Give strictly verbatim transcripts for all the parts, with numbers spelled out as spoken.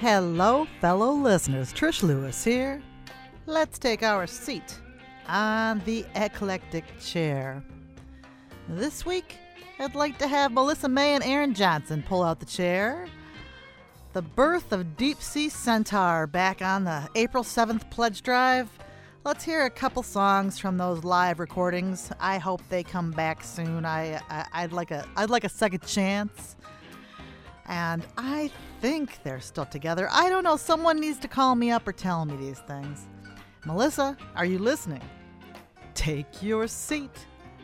Hello, fellow listeners. Trish Lewis here. Let's take our seat on the eclectic chair. This week, I'd like to have Melissa May and Aaron Johnson pull out the chair. The birth of Deep Sea Centaur back on the April seventh pledge drive. Let's hear a couple songs from those live recordings. I hope they come back soon. I, I I'd like a I'd like a second chance. And I think they're still together. I don't know. Someone needs to call me up or tell me these things. Melissa, are you listening? Take your seat.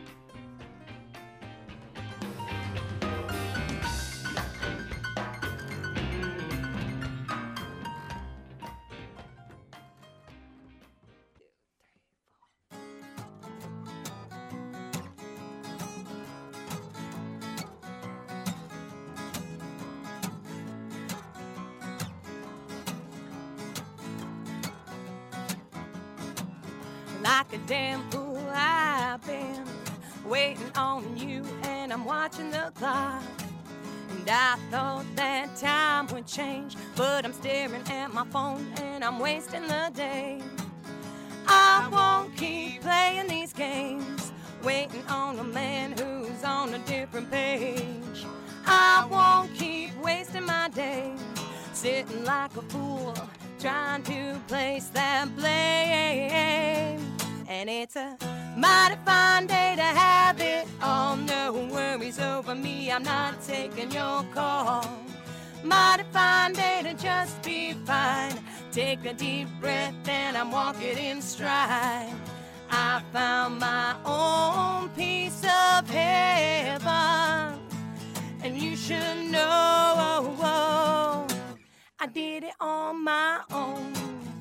Like a damn fool, I've been waiting on you, and I'm watching the clock. And I thought that time would change, but I'm staring at my phone and I'm wasting the day. I won't keep playing these games, waiting on a man who's on a different page. I won't keep wasting my days, sitting like a fool, trying to place that blame. And it's a mighty fine day to have it all. No worries over me, I'm not taking your call. Mighty fine day to just be fine. Take a deep breath and I'm walking in stride. I found my own piece of heaven, and you should know I did it on my own.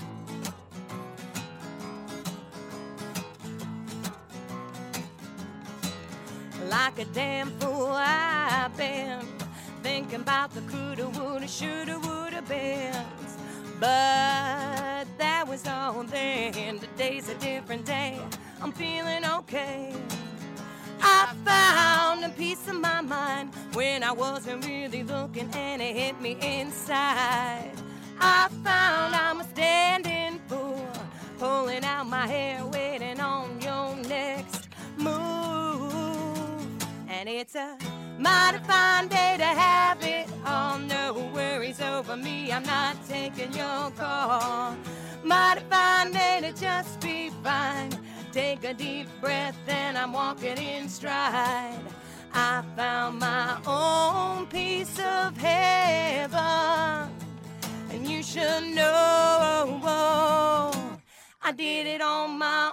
Like a damn fool, I've been thinking about the coulda, woulda, shoulda, woulda beens. But that was all then. Today's a different day. I'm feeling okay. I found a piece of my mind when I wasn't really looking, and it hit me inside. I found I'm a standing fool, pulling out my hair, waiting on your next move. And it's a mighty fine day to have it all. No worries over me, I'm not taking your call. Mighty fine day to just be fine. Take a deep breath and I'm walking in stride. I found my own piece of heaven, and you should know I did it on my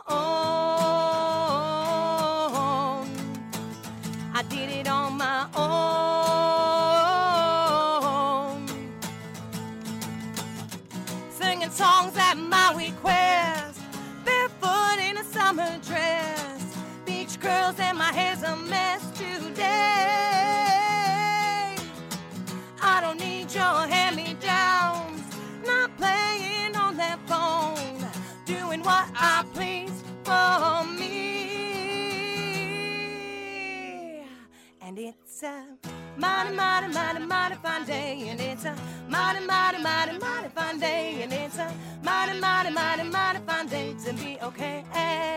own. I did it on my own. Singing songs at my request, barefoot in a summer dress, beach curls and my hair's a mess today. I don't need your hand-me-downs, not playing on that phone, doing what I please for me. And it's a mighty, mighty, mighty, mighty fine day, and it's a mighty, mighty, mighty, mighty fine day, and it's a mighty, mighty, mighty, mighty fine day to be okay.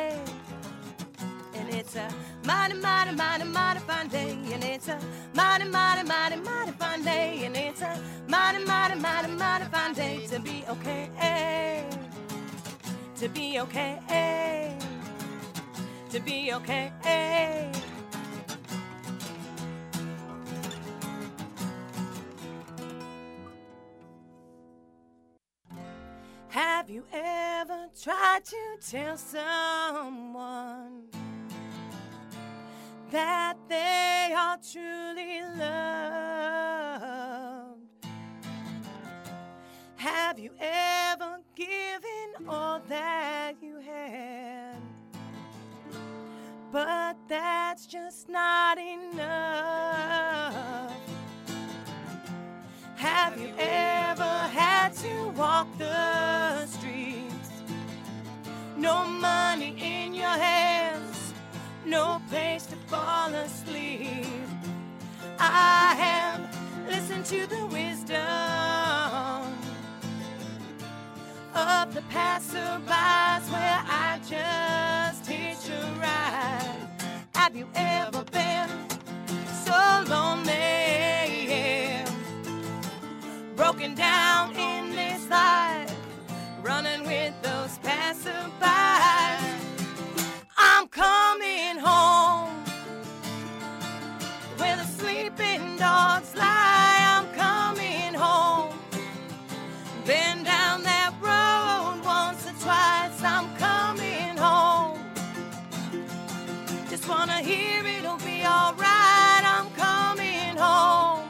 And it's a mighty, mighty, mighty, mighty fine day, and it's a mighty, mighty, mighty, mighty fine day, and it's a mighty, mighty, mighty, mighty fine day to be okay. To be okay. To be okay. Have you ever tried to tell someone that they are truly loved? Have you ever given all that you had, but that's just not enough? Have you ever had to walk the streets? No money in your hands, no place to fall asleep. I have listened to the wisdom of the passerbys where I just hitch a ride. Have you ever been so lonely, broken down in this life, running with those passerbys? I'm coming home where the sleeping dogs lie. I'm coming home. Been down that road once or twice. I'm coming home. Just wanna hear it'll be alright. I'm coming home.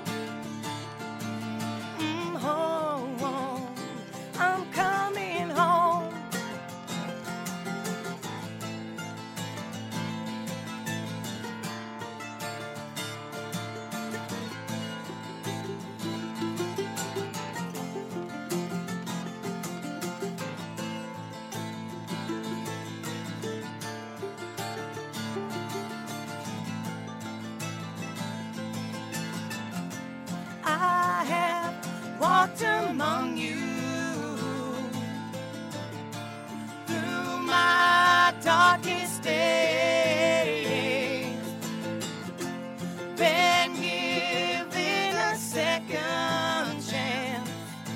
Mm, home, home. I'm coming home. I have walked among you through my darkest days, been given a second chance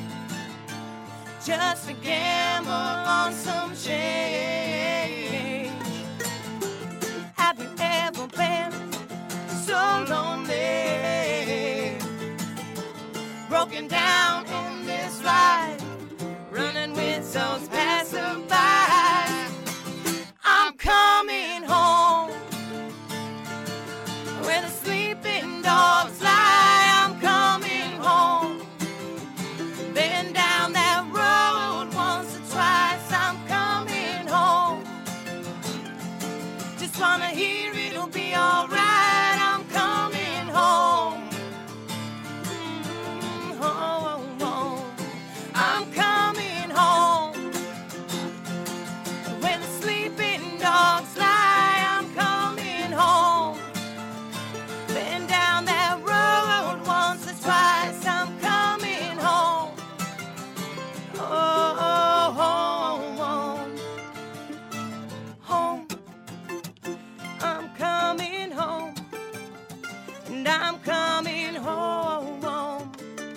just to gamble on some change. Have you ever been so lonely, broken down in this life, running with those passerbys? I'm coming home where the sleeping dogs lie. I'm coming home. Been down that road once or twice. I'm coming home. Just wanna hear it'll be alright. I'm coming home. Home, home. I'm coming home where the sleeping dogs lie. I'm coming home. Been down that road once or twice. I'm coming home. Oh, oh, home, home. Home. I'm coming home. And I'm coming home, home.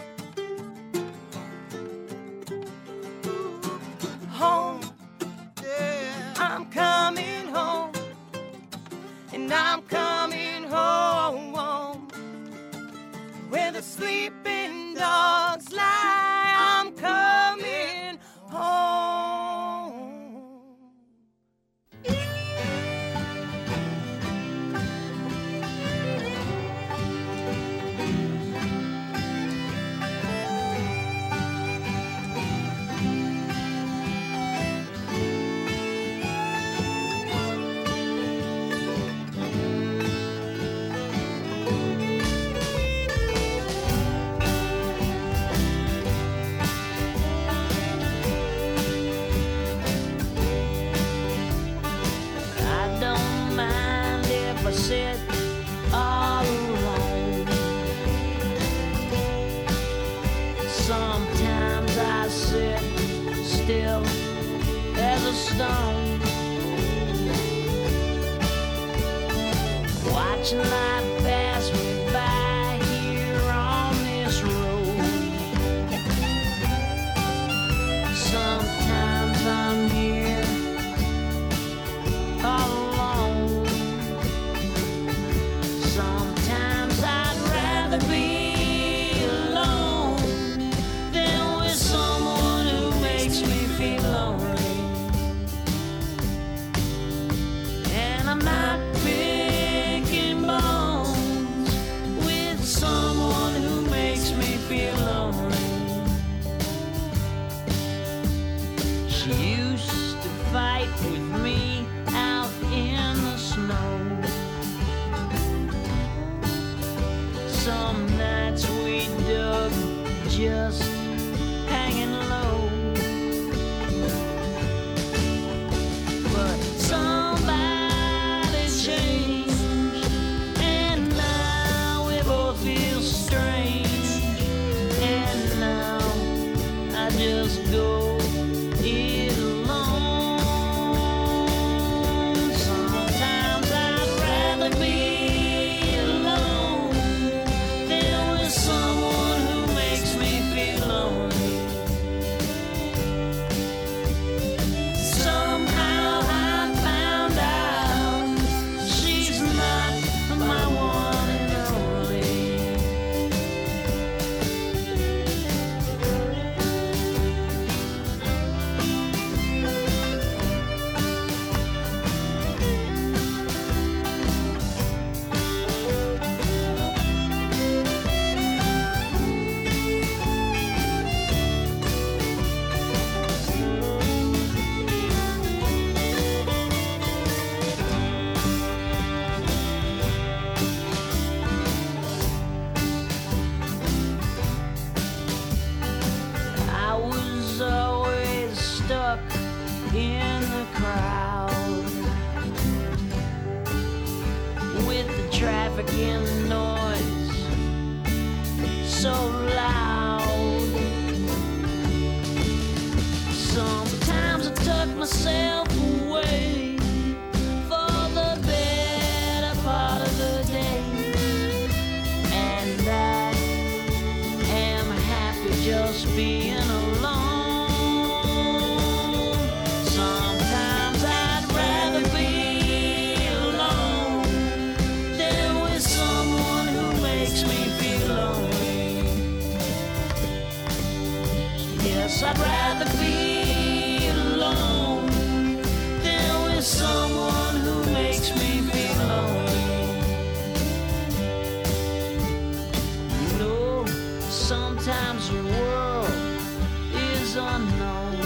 Home, yeah. I'm coming home, and I'm coming home, home, where the sleeping dogs lie. I'm coming home. Sit all alone. Sometimes I sit still as a stone, watching life pass me by here on this road. Sometimes I'm here all alone. Sometimes I'd rather be alone than with someone who makes me feel lonely. And I'm not picking bones with someone who makes me feel lonely. She used to fight with me out in the snow. Some nights we dug just hanging low. But somebody changed, and now we both feel strange. And now I just go in in the crowd, with the traffic and the noise so loud. Sometimes I tuck myself away for the better part of the day, and I am happy just being alone. Sometimes I'd rather be alone than with someone who makes me feel lonely. Yes, I'd rather be alone than with someone who makes me feel lonely. You know, sometimes the world is unknown,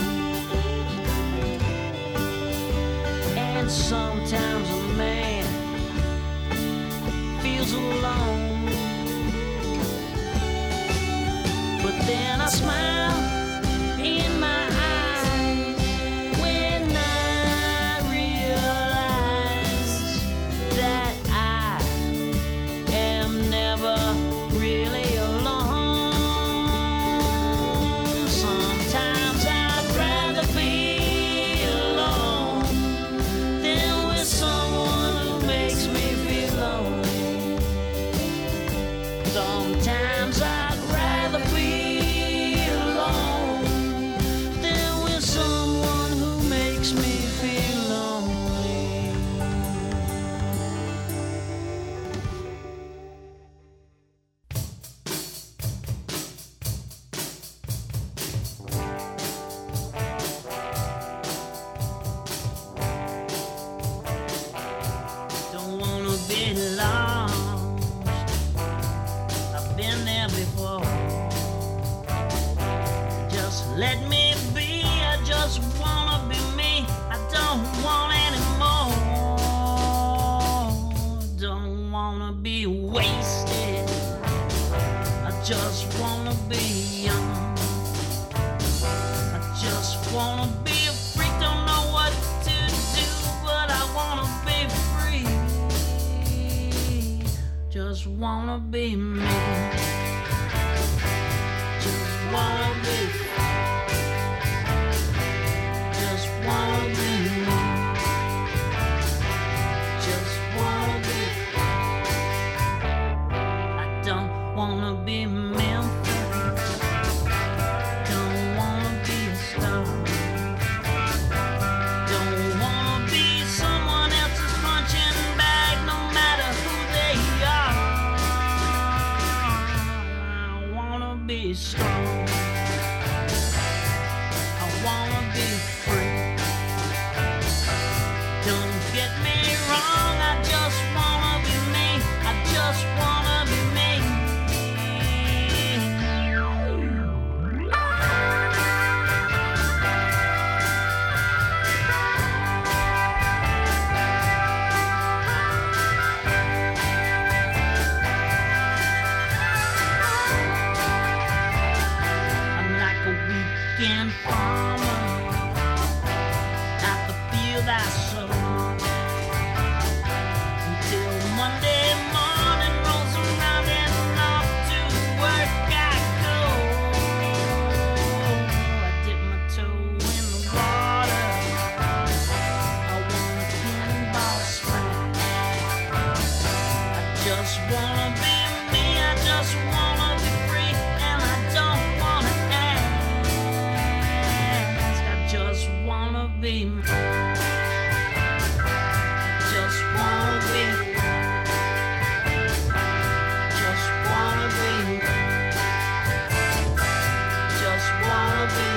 and sometimes a man feels alone. But then I smile in my eyes when I realize that I am never really alone. Sometimes I'd rather be alone than with someone who makes me feel lonely. Sometimes I'd rather be alone than with someone who makes me feel lonely. Don't wanna be lost. I've been there before. Just let me be. I just wanna be me. I don't want any more. Don't wanna be wasted. I just wanna be young. I just wanna be a freak. Don't know what to do, but I wanna be free. Just wanna be me. Just wanna be. Just wanna be me. Just wanna be. I don't wanna be Memphis. Don't wanna be a star. Don't wanna be someone else's punching bag, no matter who they are. I wanna be strong. I wanna be free. Don't get me wrong, I just wanna be me. I just wanna be me. I'm like a weekend farmer at the field I sow, until Monday morning rolls around and off to work I go. I dip my toe in the water. I want a cannonball splash. I just wanna be me. I just wanna be free, and I don't wanna ask. I just wanna be me. Just wanna be. Just wanna be. Just wanna be.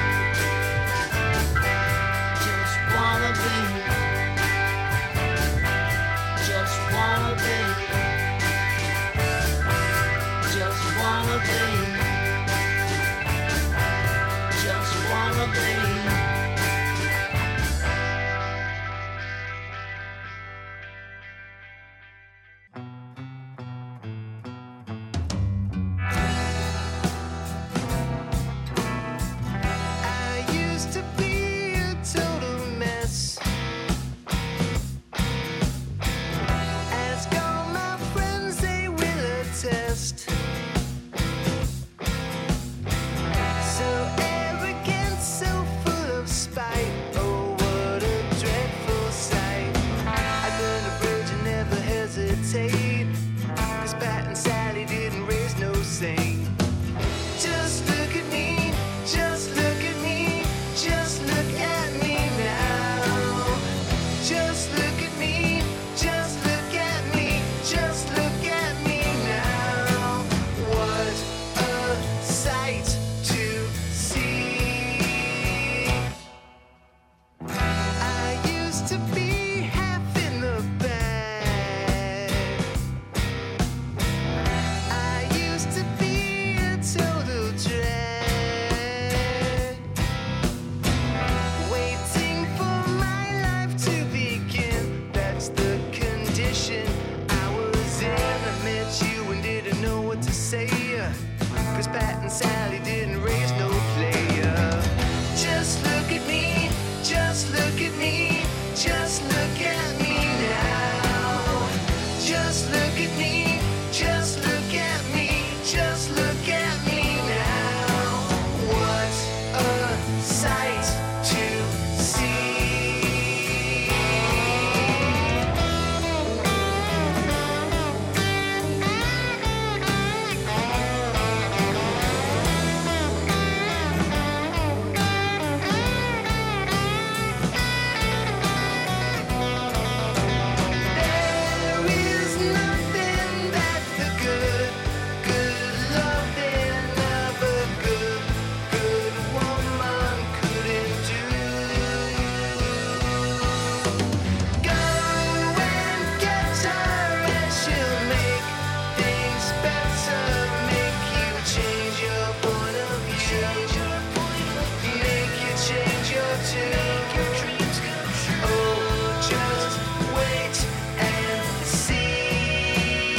Just wanna be. Just wanna be. Just wanna be. Just wanna be. I used to be a total look at me, just look at me, just look at me now. Just look at me, just look at me, just look at me now. What a sight to see. There is nothing that the good, good loving, never good, good woman couldn't do. Go and get her and she'll make things better, make you change your point of view, make you change your tune. Oh, just wait and see.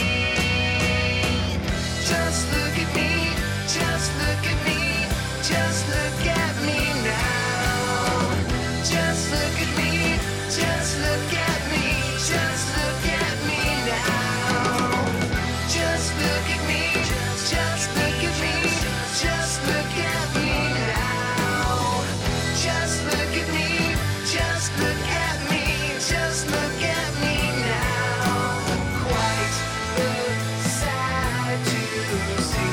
Just look at me, just look at me, just look at me now. Just look at me, just look at me, just look at me now. Just look at me, just look at me, just look at me now. Just look at me, just look at me, just look at me now. Quite the sight to see.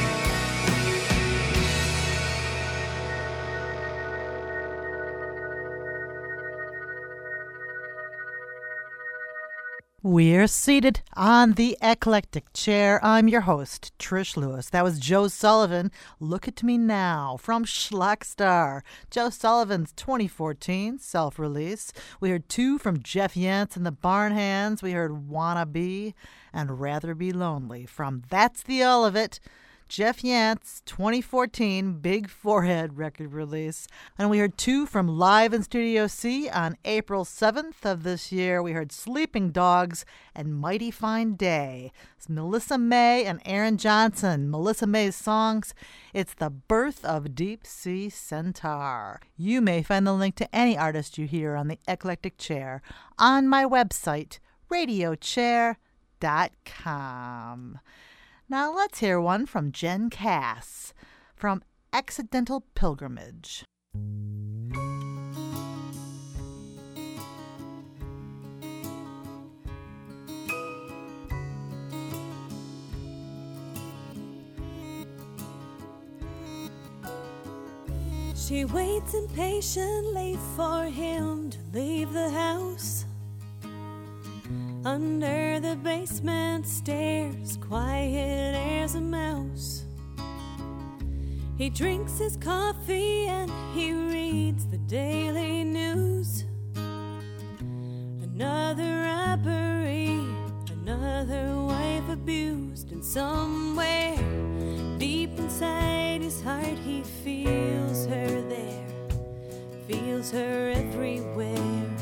We're seated on the eclectic chair. I'm your host, Trish Lewis. That was Joe Sullivan, Look at Me Now, from Schlagstar. Joe Sullivan's twenty fourteen self-release. We heard two from Jeff Yance and the Barnhands. We heard Wanna Be and Rather Be Lonely from That's the All of It. Jeff Yance, twenty fourteen Big Forehead record release. And we heard two from Live in Studio C on April seventh of this year. We heard Sleeping Dogs and Mighty Fine Day. It's Melissa May and Aaron Johnson. Melissa May's songs, it's The Birth of Deep Sea Centaur. You may find the link to any artist you hear on the Eclectic Chair on my website, radio chair dot com. Now let's hear one from Jen Cass from Accidental Pilgrimage. She waits impatiently for him to leave the house. Under the basement stairs, quiet as a mouse. He drinks his coffee and he reads the daily news. Another robbery, another wife abused, and somewhere deep inside his heart he feels her there, feels her everywhere.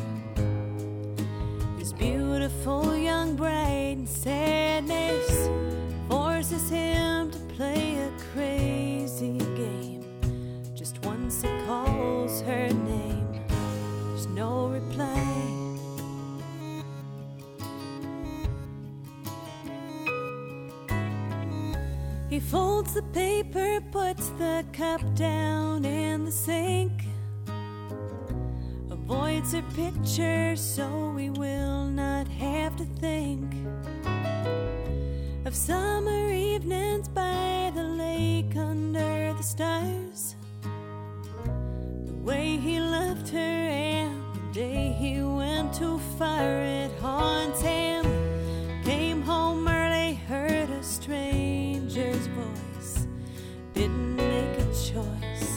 Beautiful young bride in sadness forces him to play a crazy game. Just once he calls her name, there's no reply. He folds the paper, puts the cup down in the sink, avoids her picture so we will not have to think of summer evenings by the lake under the stars. The way he loved her and the day he went too far, it haunts him. Came home early, heard a stranger's voice, didn't make a choice.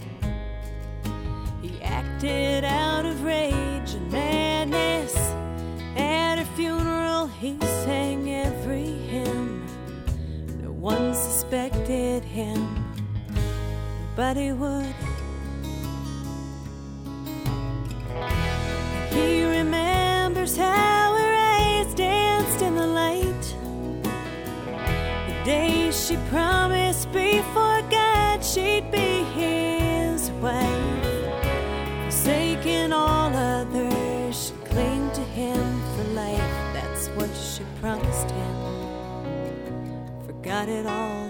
He acted out of rage and madness. At her funeral he sang every hymn. No one suspected him, nobody would. He remembers how her eyes danced in the light, the day she promised before God she'd be his wife. forsaking all others, she clinged to him for life. That's what she promised him. Forgot it all.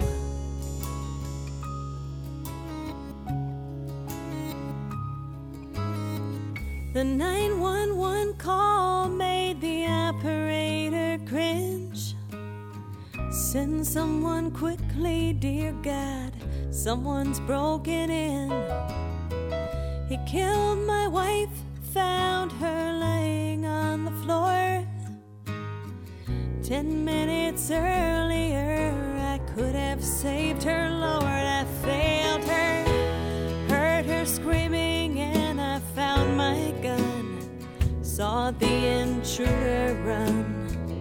The nine one one call made the operator cringe. Send someone quickly, dear God, someone's broken in. He killed my wife, found her laying on the floor. Ten minutes earlier, I could have saved her, Lord. I failed her, heard her screaming, and I found my gun. Saw the intruder run,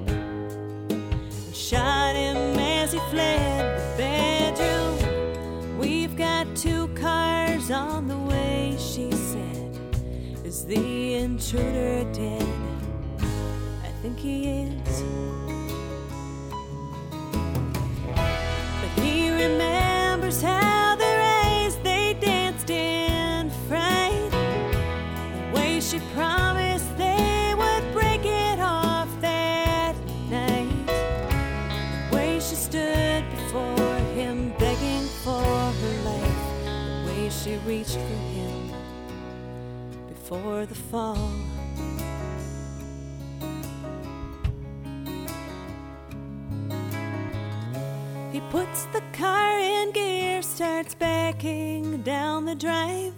shot him as he fled the bedroom. We've got two cars on the way, she said. Is the intruder dead? I think he is. But he remembers how the rays they danced in fright. The way she promised they would break it off that night. The way she stood before him begging for her life. The way she reached for him before the fall. He puts the car in gear, starts backing down the drive,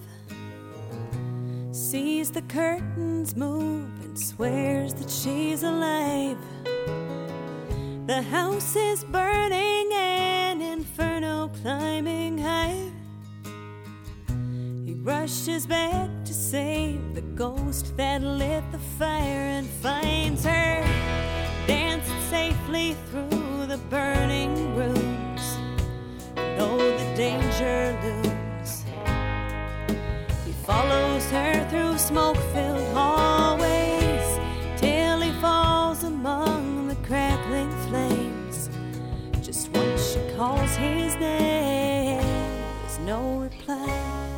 sees the curtains move and swears that she's alive. The house is burning, an inferno climbing higher. He rushes back to save the ghost that lit the fire and finds her dancing safely through the burning rooms. Though the danger looms, he follows her through smoke-filled hallways till he falls among the crackling flames. Just once she calls his name, there's no reply.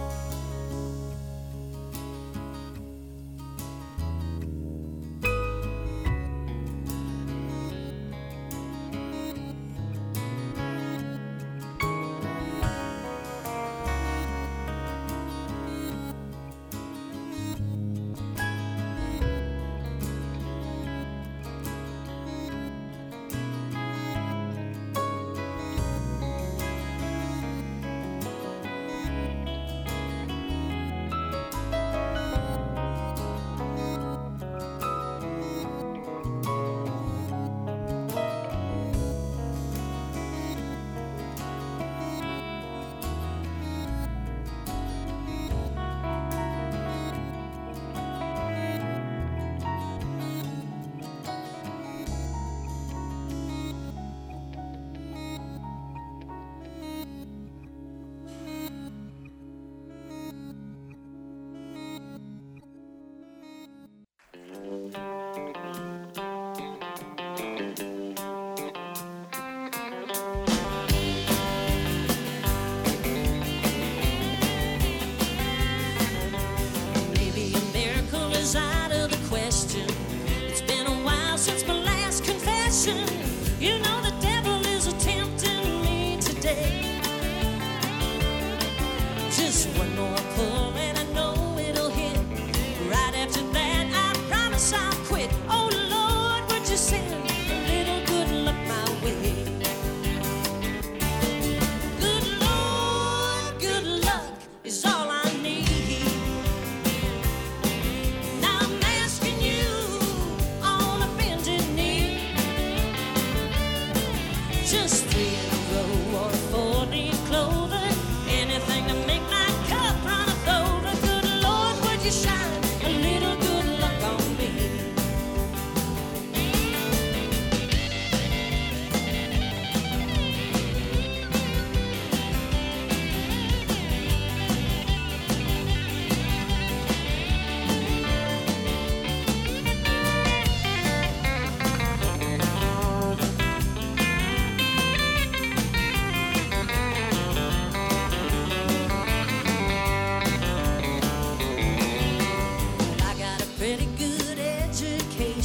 You know the devil is tempting me today. Just one more pull and I know it'll hit. Right after that I promise I'll quit. Oh Lord, would you send a little good luck my way? Good Lord, good luck is all I need. Now I'm asking you on a bended knee. Just three in a row or four leaf clover. Anything to make my cup run over. Good Lord, would you shine a little good luck on me?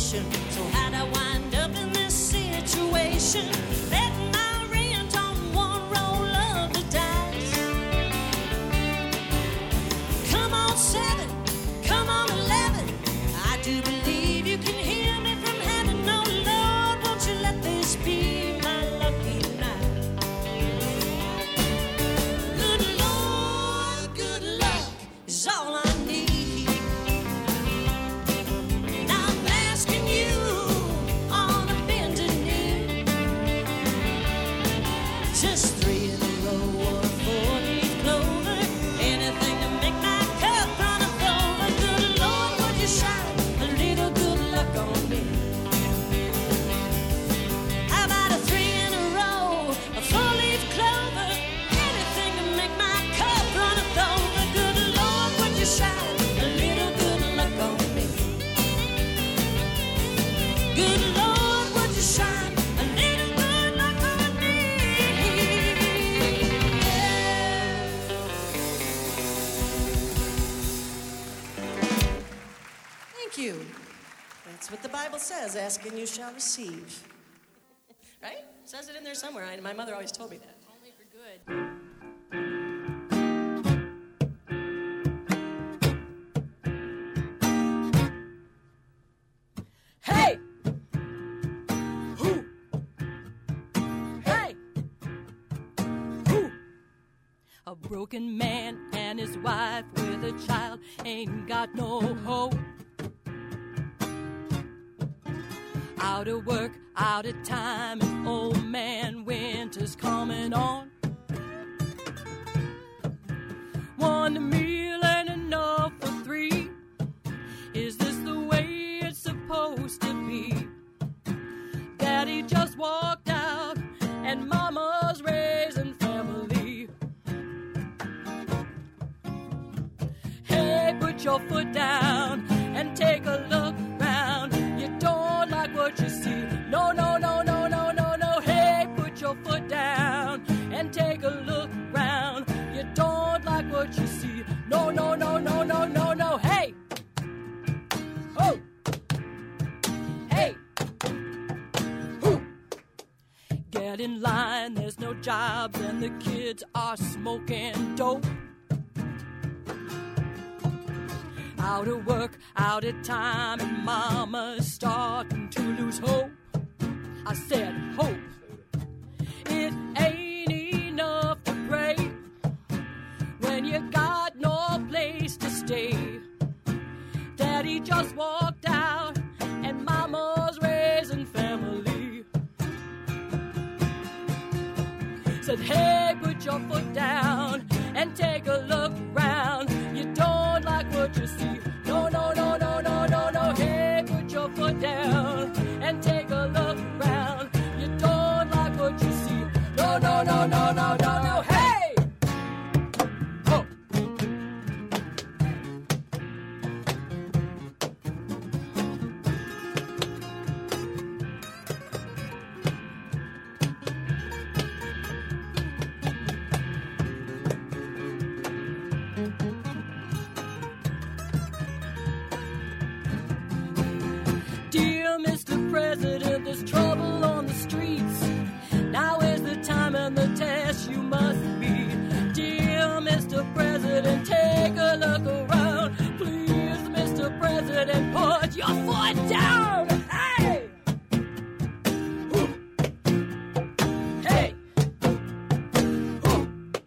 desperation. So how'd I wind up in this situation? Betting my rent on one roll of the dice. Come on, seven, come on, eleven. I do believe you can hear me from heaven. Oh, Lord, won't you let this be my lucky night? Good Lord, good luck is all I need. And I'm asking you on a bended knee. Just three in a row or four-leaf clover. Anything to make my cup runneth over. Good Lord, would you shine a little good luck on me? How about a three in a row, a four-leaf clover? Anything to make my cup runneth over. Good Lord, would you shine a little good luck on me? Good Lord, would you shine a little good luck on me? Thank you. That's what the Bible says, ask and you shall receive. Right? Says it in there somewhere. I, my mother always told me that. Only for good. Hey! Who? Hey! Who? A broken man and his wife with a child ain't got no hope. Out of work, out of time, and old man winter's coming on. One meal ain't enough for three. Is this the way it's supposed to be? Daddy just walked out, and Mama's raising family. Hey, put your foot down and take a look round. You don't like what you see. No, no, no, no, no, no, no. Hey, put your foot down and take a look round. You don't like what you see. No, no, no, no, no, no, no. Hey! Oh! Hey! Who? Get in line, there's no jobs, and the kids are smoking dope. Out of work, out of time, and Mama's starting to lose hope. I said hope. It ain't enough to pray when you got no place to stay. Daddy just walked out, and Mama's raising family. Said, hey, put your foot down and take a look round. You don't like what you see. No, no, no, no, no, no, no. Hey, put your foot down and take a look round. You don't like what you see. No, no, no, no, no, no, no. Hey! Oh. Dear Mister President, there's trouble on the streets. Now is the time and the test you must meet. Dear Mister President, take a look around. Please, Mister President, put your foot down. Hey! Woo. Hey! Woo.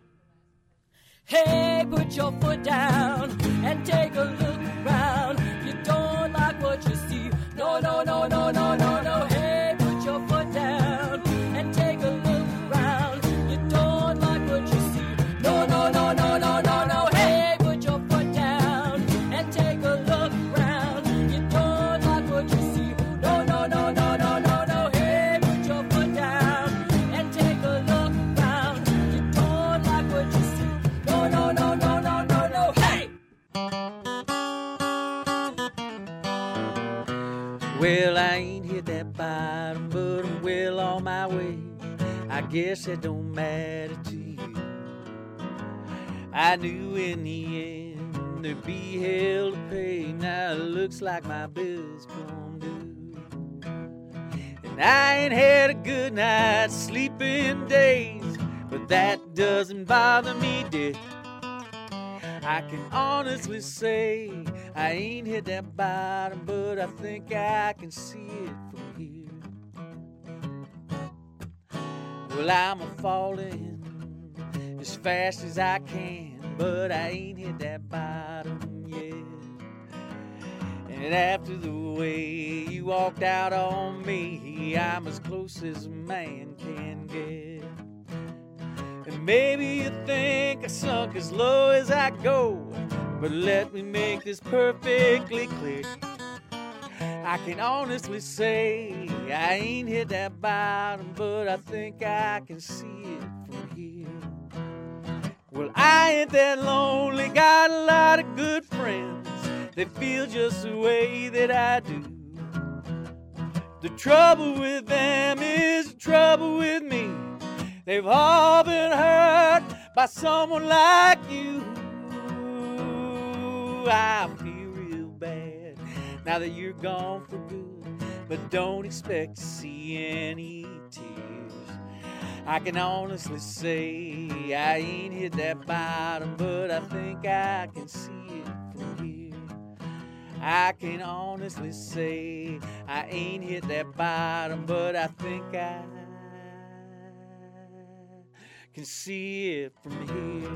Hey, put your foot down and take a look around. You don't like what you see. No, no, no, no, no, no, no. Hey, put your foot down and take a look around. You don't like what you see. No, no, no, no, no, no, no. Hey, put your foot down and take a look around. You don't like what you see. No, no, no, no, no, no, no. Hey, put your foot down and take a look around. You don't like what you see. No, no, no, no, no, no, no. Hey! Well, I ain't hit that bottom, but I'm well on my way. I guess it don't matter to you. I knew in the end there'd be hell to pay. Now it looks like my bill's gone due. I ain't had a good night's sleep in days, but that doesn't bother me, dear. I can honestly say I ain't hit that bottom, but I think I can see it from here. Well, I'm a falling as fast as I can, but I ain't hit that bottom yet. And after the way you walked out on me, I'm as close as a man can get. And maybe you think I sunk as low as I go, but let me make this perfectly clear. I can honestly say I ain't hit that bottom, but I think I can see it from here. Well, I ain't that lonely, got a lot of good friends that feel just the way that I do. The trouble with them is the trouble with me. They've all been hurt by someone like you. I feel real bad now that you're gone for good, but don't expect to see any tears. I can honestly say I ain't hit that bottom, but I think I can see it from here. I can honestly say I ain't hit that bottom, but I think I can see it from here.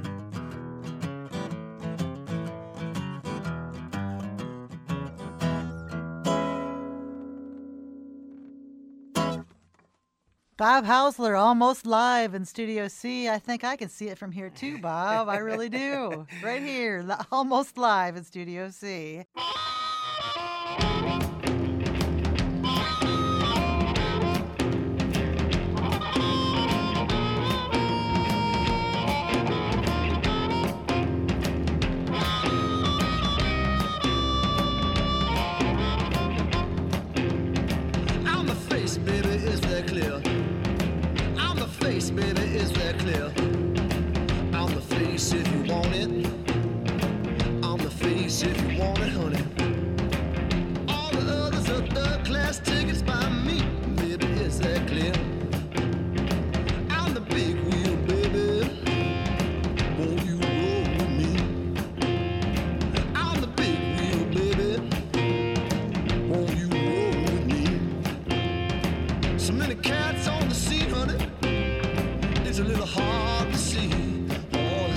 Bob Hausler, almost live in Studio C. I think I can see it from here too, Bob. I really do. Right here, li- almost live in Studio C. On the face, baby, is that clear? On the face, baby, is that clear? On the face if you want it. On the face if you want it, honey. All the others are third class tickets by me, baby, is that clear? On the big wheel, baby, won't you roll with me? On the big wheel, baby, won't you roll with me? So many cats on the scene, honey. It's a little hard to see. Oh,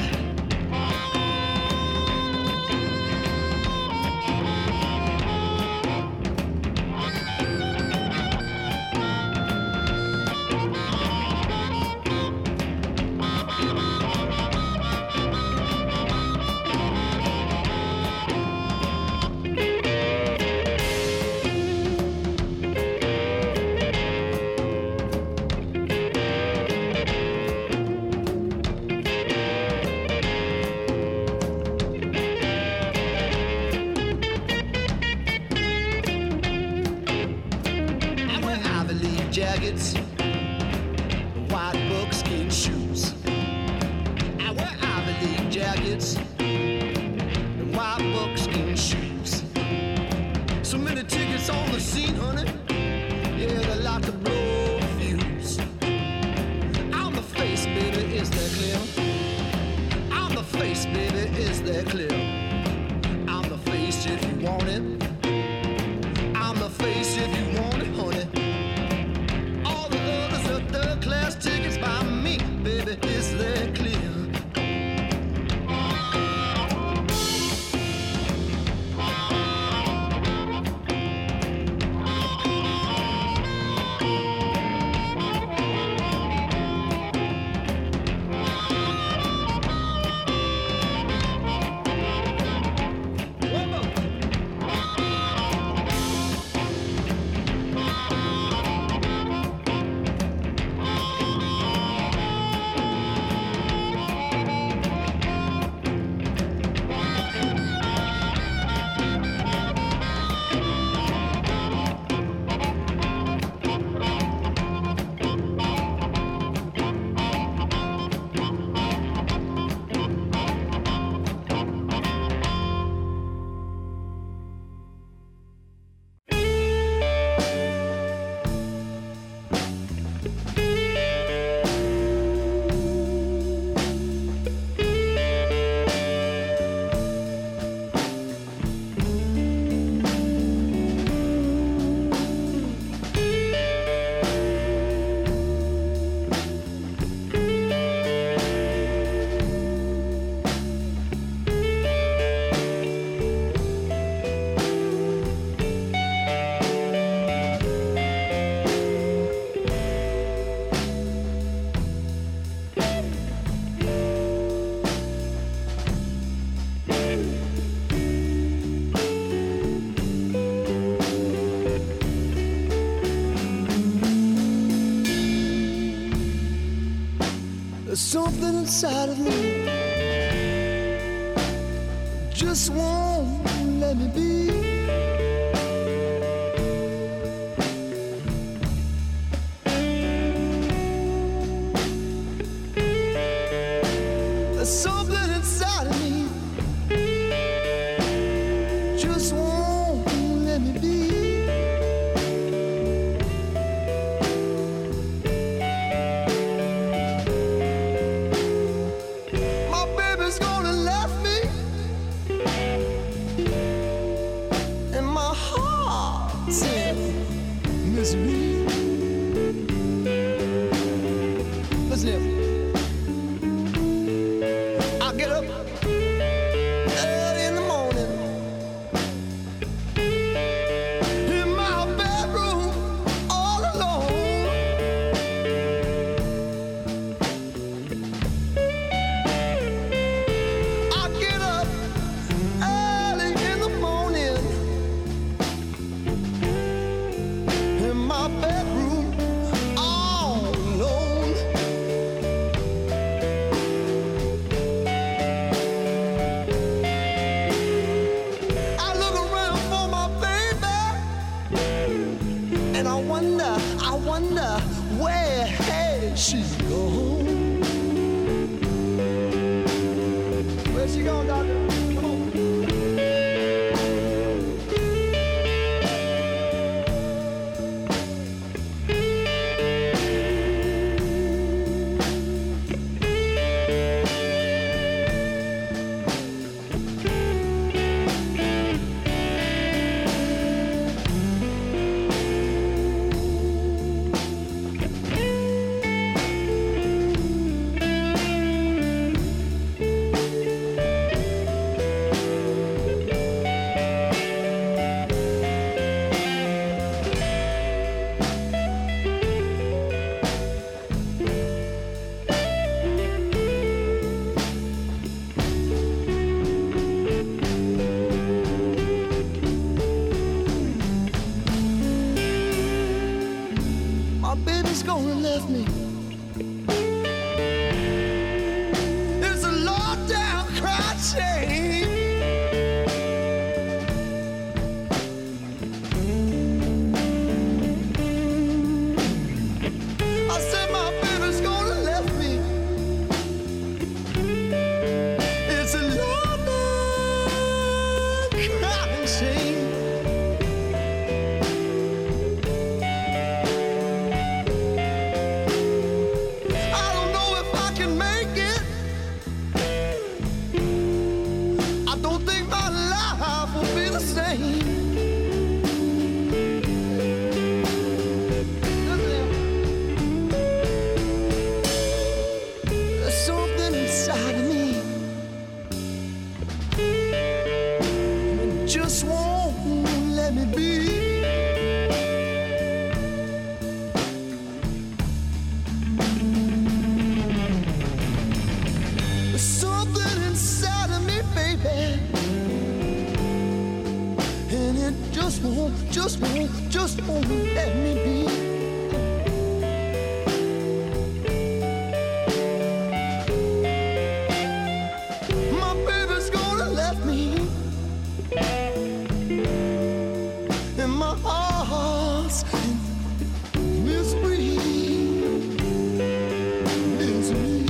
I wear Ivy League jackets, white buckskin shoes. I wear Ivy League jackets and white buckskin shoes. So many tickets on the scene, honey. Yeah, they like to blow a fuse. On the face, baby, is that clear? On the face, baby, is that clear? On the face if you want it. On the face if you want it, honey. All the others are third class tickets by me, baby, is that clear? One more. There's something inside of me just won't let me be. There's something inside of me just won't let me be. My baby's gonna left me, and my heart's in misery. Listen here. I get up early in the morning in my bedroom all alone. I get up early in the morning in my bedroom all alone. I look around for my baby, and I wonder, I wonder where has she gone? Where's she gone, doctor? Come on. My baby's gonna left me. It's a low down cry shame. I said my baby's gonna left me. It's a low down cry shame. I don't know if I can make it. I don't think my life will be the same. There's something inside of me that just won't let me be. There's something inside of me, baby, and it just won't, just won't, just won't let me be. My baby's gonna left me, and my heart's in misery, misery.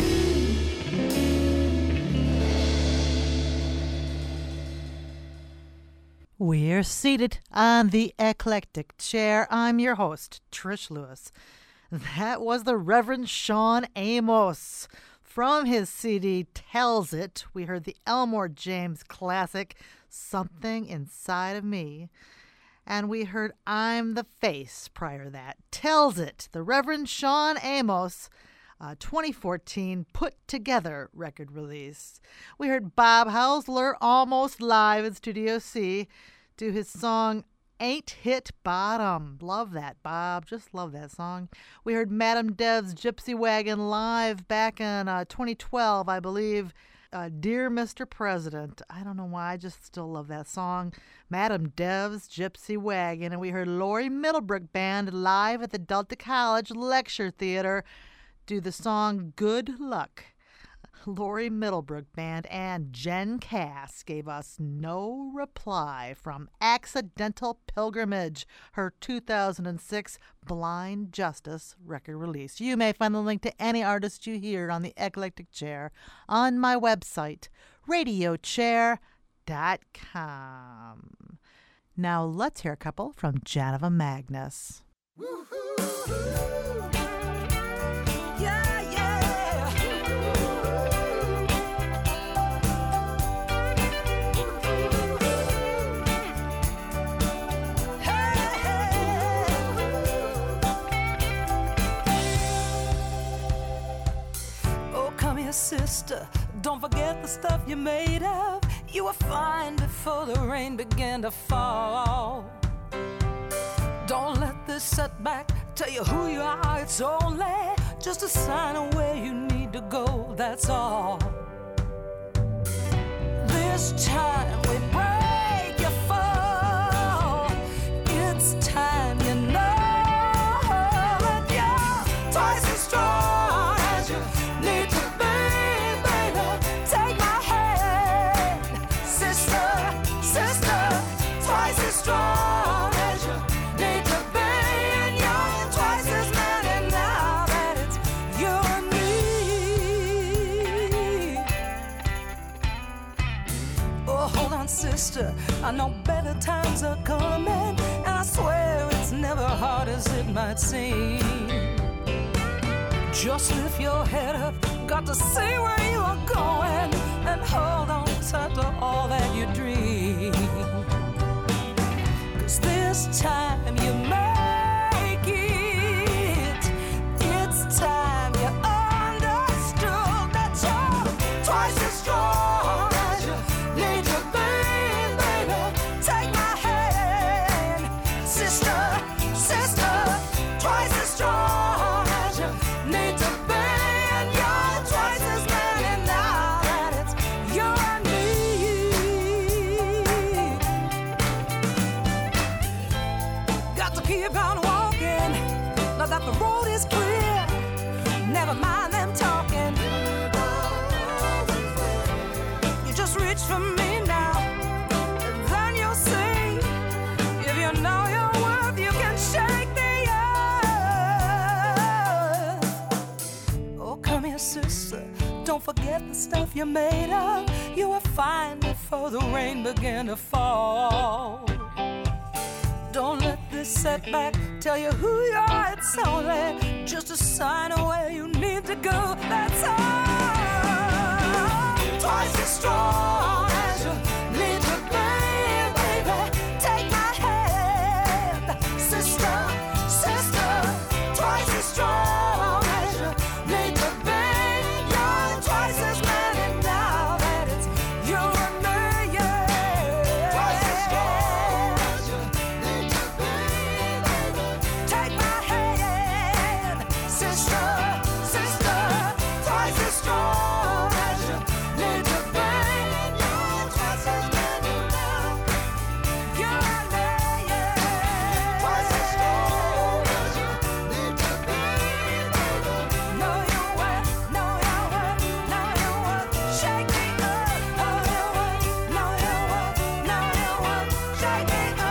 We're seated on the eclectic chair. I'm your host, Trish Lewis. That was the Reverend Sean Amos. From his C D Tells It, we heard the Elmore James classic, Something Inside of Me. And we heard I'm the Face prior to that. Tells It, the Reverend Sean Amos, uh, twenty fourteen Put Together record release. We heard Bob Hausler almost live in Studio C do his song Ain't Hit Bottom. Love that, Bob. Just love that song. We heard Madam Dev's Gypsy Wagon live back in uh, twenty twelve, I believe. Uh, Dear Mister President. I don't know why. I just still love that song. Madam Dev's Gypsy Wagon. And we heard Laurie Middlebrook Band live at the Delta College Lecture Theater do the song Good Luck. Lori Middlebrook Band and Jen Cass gave us no reply from Accidental Pilgrimage, her two thousand six Blind Justice record release. You may find the link to any artist you hear on the Eclectic Chair on my website, radio chair dot com. Now let's hear a couple from Janova Magnus. Yeah, yeah. Hey, hey. Oh, come here, sister. Don't forget the stuff you're made of. You were fine before the rain began to fall. Don't let this setback tell you who you are. It's only just a sign of where you need to go, that's all. This time we break, you fall. It's time you know that you're twice as strong as you need to be, baby. Take my hand, sister, sister, twice as strong as you need to be, and you're twice as many now that it's you and me. Oh, hold on, sister, I know better times are coming, and I swear it's never hard as it might seem. Just lift your head up, got to see where you are going, and hold on tight to all that you dream. 'Cause this time you make it, it's time you understood that you're twice as strong as you need to be, baby. Take my hand, sister, sister, twice as strong as you need to be, and you're twice as many now that it's you and me. Got to keep on walking, now that the road is clear. Never mind them talking. You just reach for me now, and then you'll see. If you know your worth, you can shake the earth. Oh, come here, sister. Don't forget the stuff you're made of. You were fine before the rain began to fall. Don't let this setback tell you who you are. It's only just a sign of where you need to go. That's all. Twice as strong as you need to be, baby. Take my hand, sister, sister. Twice as strong as you need to be. You're twice as many now that it's you and me, yeah. Twice as strong as you need to be, baby. Take my hand, sister, sister. Twice as strong as you need to be. You're twice as many now. You and me, yeah. Twice as strong as you need to be, baby. Know your worth, know your worth, know your worth. Shake me up, know your worth, know your worth, know your worth. Shake me up,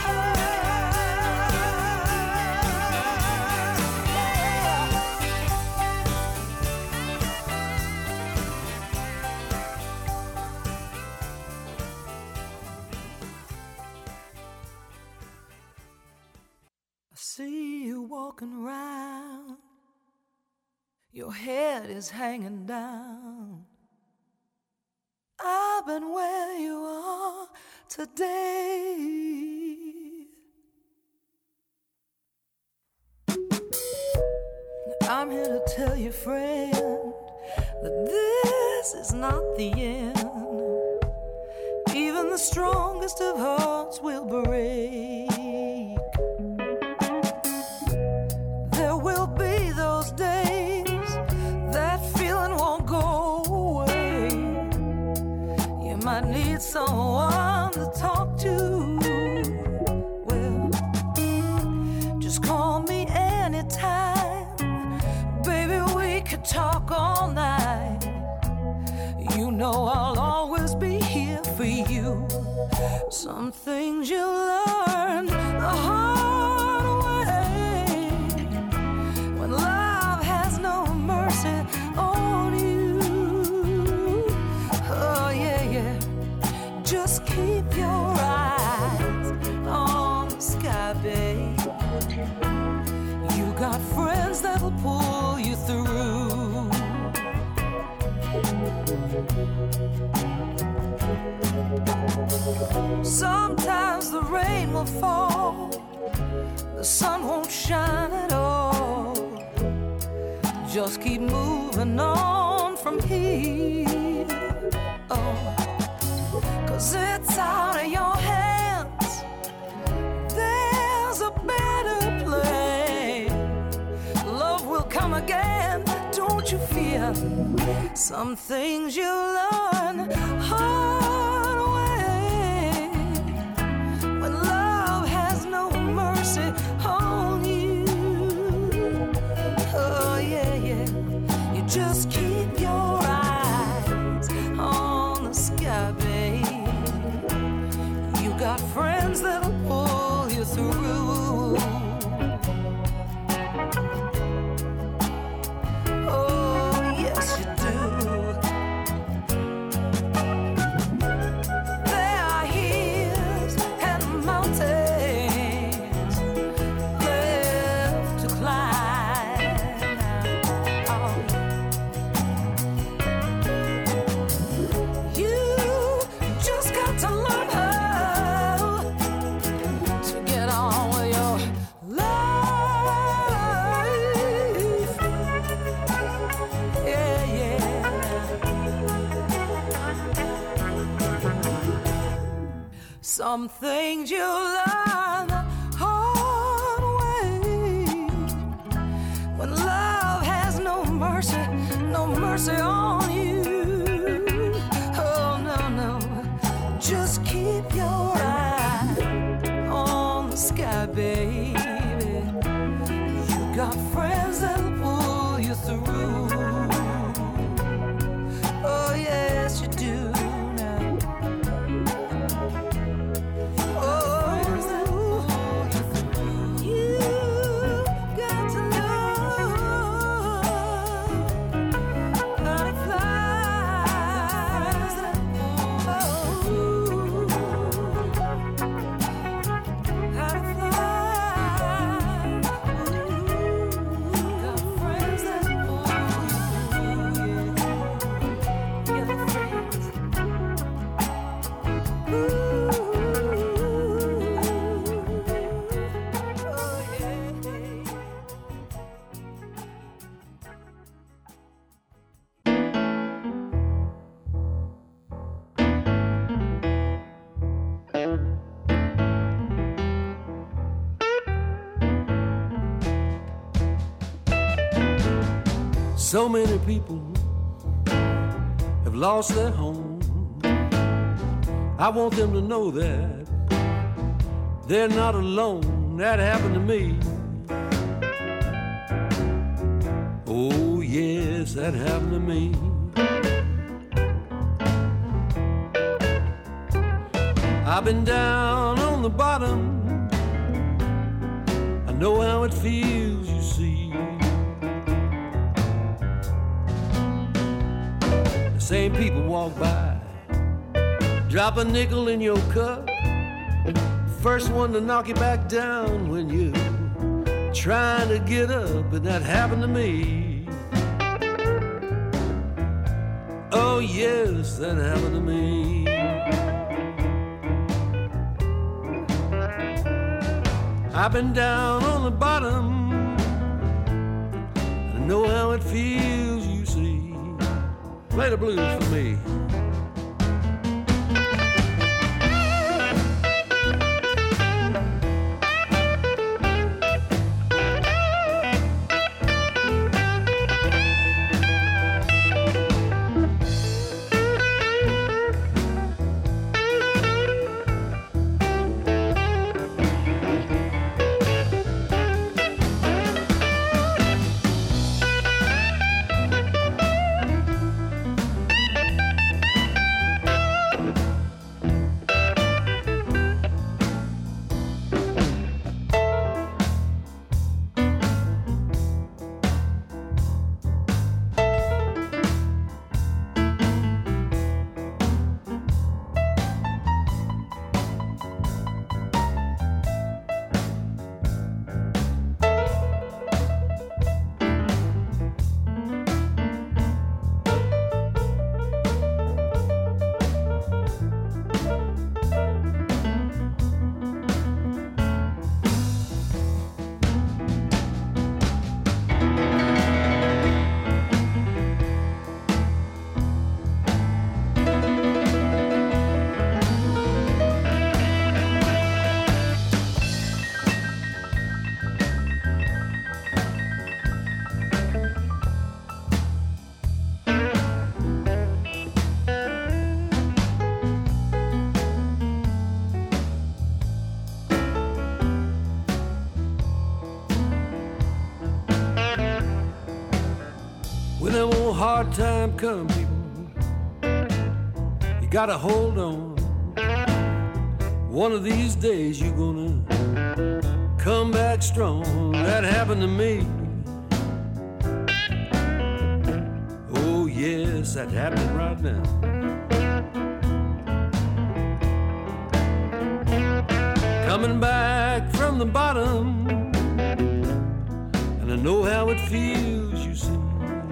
I see you walking around. Your head is hanging down. I've been where you are today. I'm here to tell you, friend, that this is not the end. Even the strongest of hearts will break. There will be those days that feeling won't go away. You might need someone to talk to. Well, just call me anytime. Baby, we Some things you learn the hard way when love has no mercy on you. Oh yeah, yeah. Just keep your eyes on the sky, babe. You got friends that'll pull you through. Sometimes the rain will fall, the sun won't shine at all. Just keep moving on from here. Oh, 'cause it's out of your hands. There's a better plan. Love will come again, don't you fear. Some things you learn hard way when love has no mercy on you. Oh yeah, yeah. You just keep your eyes on the sky, babe. You got friends that'll pull you through. Oh yes, you do. There are hills and mountains left to climb. Oh. You just got to learn how to get on with your life. Yeah, yeah. Some things you learn the hard way when love has no mercy, no mercy on you. Oh no, no. Just keep your eye on the sky, baby. You got friends that'll pull you through. Oh yes, you do now. Oh, you got to know how to fly. Oh, how to fly. Got friends that pull you through. Yeah, got friends. Ooh, oh yeah. So many people have lost their home. I want them to know that they're not alone. That happened to me. Oh yes, that happened to me. I've been down on the bottom. I know how it feels, you see. The same people walk by, drop a nickel in your cup. First one to knock you back down when you're trying to get up, and that happened to me. Oh yes, that happened to me. I've been down on the bottom. I know how it feels, you see. Play the blues for me. hard time come, people, you gotta hold on. One of these days you're gonna come back strong. That happened to me. Oh yes, that happened right now. Coming back from the bottom, and I know how it feels, you see.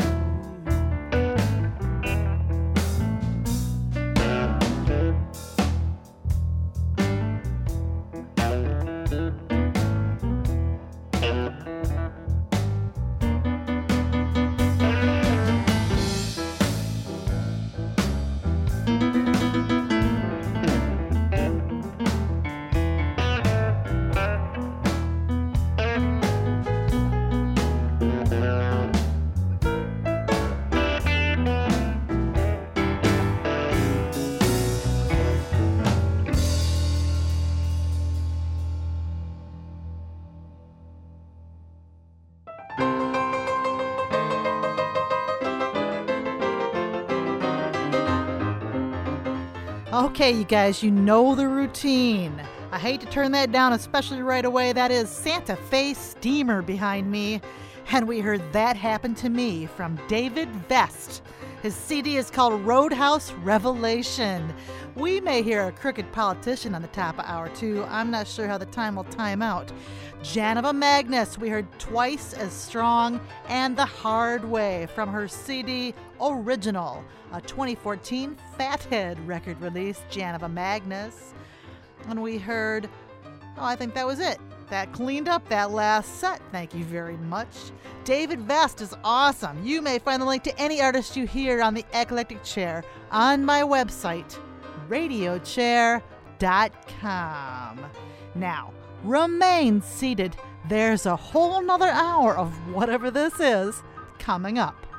Okay, you guys, you know the routine. I hate to turn that down, especially right away. That is Santa Fe Steamer behind me. And we heard That Happened to Me from David Vest. His C D is called Roadhouse Revelation. We may hear a crooked politician on the top of hour two. I'm not sure how the time will time out. Janova Magnus, we heard Twice as Strong and The Hard Way from her C D Original, a twenty fourteen Fathead record release, Janova Magnus. And we heard, oh, I think that was it. That cleaned up that last set. Thank you very much. David Vest is awesome. You may find the link to any artist you hear on the Eclectic Chair on my website, radio chair dot com. Now, remain seated. There's a whole nother hour of whatever this is coming up.